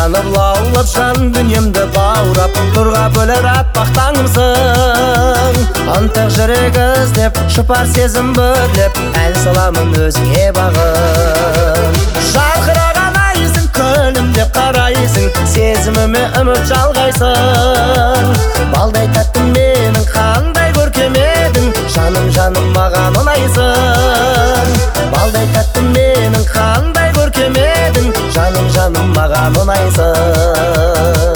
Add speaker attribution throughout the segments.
Speaker 1: жанып лаулап жан дүниемді баурап нұрға бөлер аппақ таңымсың. Ынтық жүрек іздеп шұпар сезім бүрлеп ән саламын өзіңе бағым. Жарқыраған айсың күлімдеп қарайсың, сезіміме үміт жалғайсың. Балдай тәттім менің қандай көркем едің, жаным жаным маған ұнайсың. Балдай тәттім менің қандай көркем едің, жаным жаным маған ұнайсың.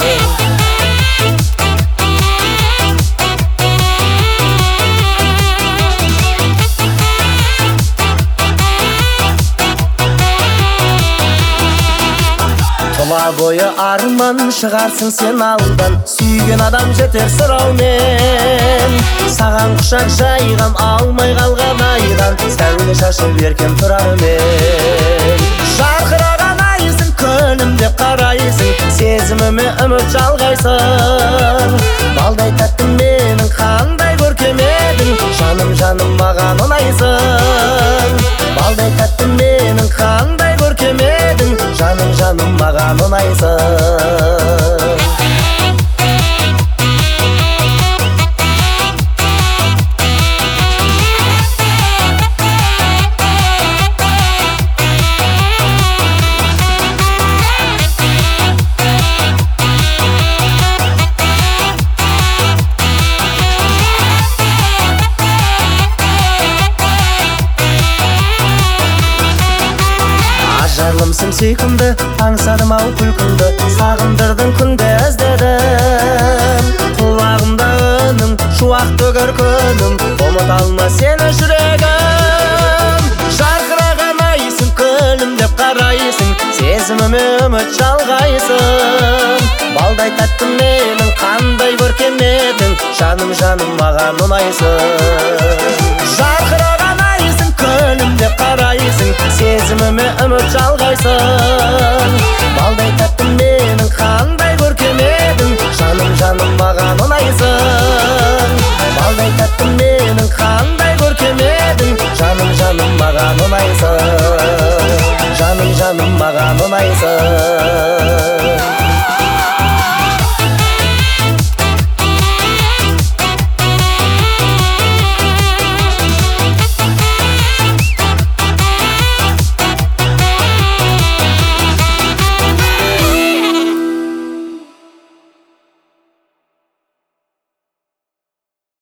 Speaker 1: Тұла бойы арман шығарсың сен алдан, сүйген адам жетер сұраумен. Саған құшақ жайған алмай қалған айдан, сәуле шашып еркем тұрар мен. Жарқыраған айсың күлімдеп қарайсың, сезіміме үміт жалғайсың. Балдай тәттім менің қандай көркем едің, жаным жаным маған ұнайсың. Балдай тәттім менің қандай көркем едің, жаным жаным маған ұнайсың. Ажарлымсың сүйкімді, аңсадым ау күлкіңді, сағындырдың күнде іздедім. Құлағымда үнің, шуақ төгер күнім, ұмыта алмас сені жүрегім. Жарқыраған айсың күлімдеп қарайсың, сезіміме үміт жалғайсың. Балдай тәттім менің қандай көркем едің, жаным жаным маған ұнайсың. Жарқыраған айсың күлімдеп қарайсың, сезіміме үміт жалғайсың. Балдай тәттім менің қандай көркем едің, жаным жаным маған ұнайсың. Балдай тәттім менің қандай көркем едің, жаным жаным маған ұнайсың. Жаным жаным маған ұнайсың.